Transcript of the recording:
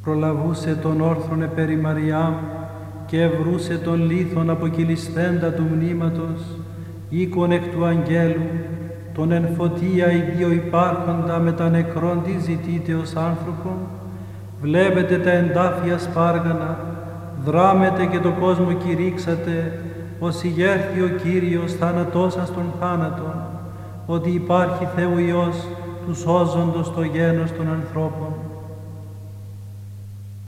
προλαβούσε τον όρθρον επέρι Μαριάμ και ευρούσε τον λίθον αποκυλισθέντα του μνήματος, οίκον εκ του αγγέλου, τον εν φωτία ιδίο υπάρχοντα με τα νεκρόν τι ζητείτε ως άνθρωπον, βλέπετε τα εντάφια σπάργανα, δράμετε και το κόσμο κηρύξατε, ως ηγέρθη ο Κύριος θανατώσας των θάνατων, ότι υπάρχει Θεού Υιός του σώζοντος το γένος των ανθρώπων.